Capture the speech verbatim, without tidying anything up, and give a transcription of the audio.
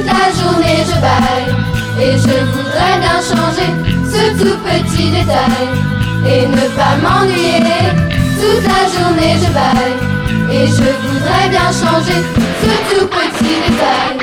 toute la journée je baille. Et je voudrais bien changer ce tout petit détail et ne pas m'ennuyer. Toute la journée je baille. Et je voudrais bien changer ce tout petit détail.